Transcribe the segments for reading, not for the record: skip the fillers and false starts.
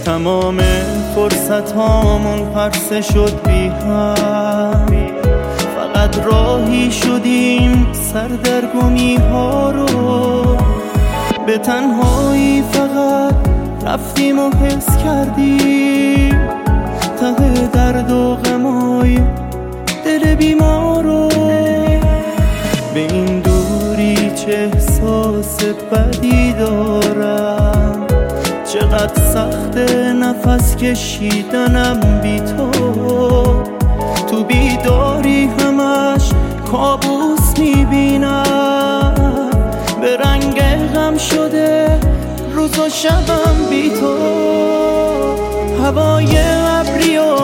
تمام فرصت هامون پرسه شد بی هم، فقط راهی شدیم سردرگمی ها رو، به تنهایی فقط رفتیم و حس کردیم ته درد و غمای دل بیمار رو. به این دوری چه احساس بدی دارم، چقدر سخت نفس کشیدنم بی تو بیداری همش کابوس میبینم، به رنگ غم شده روز و شبم بی تو، هوای ابری و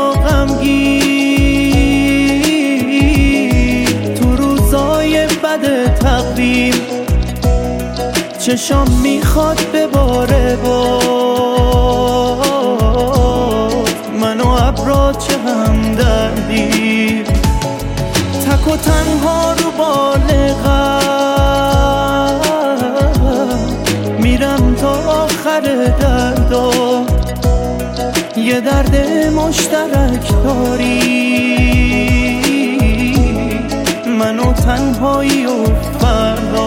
غمگین تو روزای بد تقدیر، چشام میخواد بباره من و ابرا چه هم دردیم، تک و تنها رو بالغم میرم تا آخر دردا، یه درد مشترک داری من و تنهایی و فردا.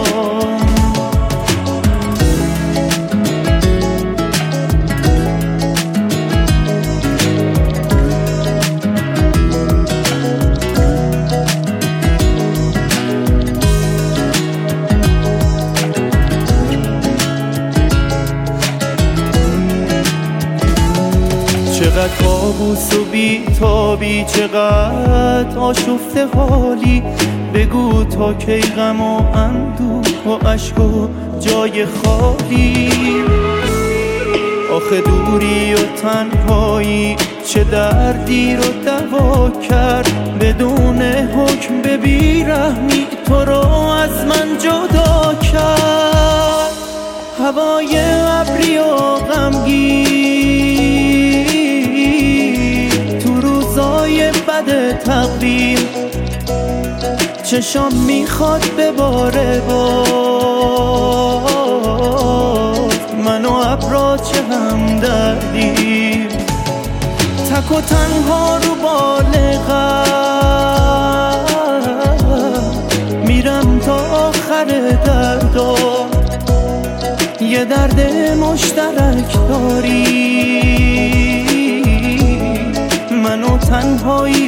چقدر کابوس و بیتابی، چقدر آشفته حالی، بگو تا کی غم و اندوه و عشق و جای خالی، آخه دوری و تنهایی چه دردی رو دوا کرد، بدون حکم به بیرحمی تو رو از من جدا کرد، هوای ابری و غمگین تو روزای بد تقدیر، چشام میخواد بباره من و ابرا چه هم دردیم، تک و تنها رو بالغم میرم تا آخر دردا، یه درد مشترک داری من و تنهایی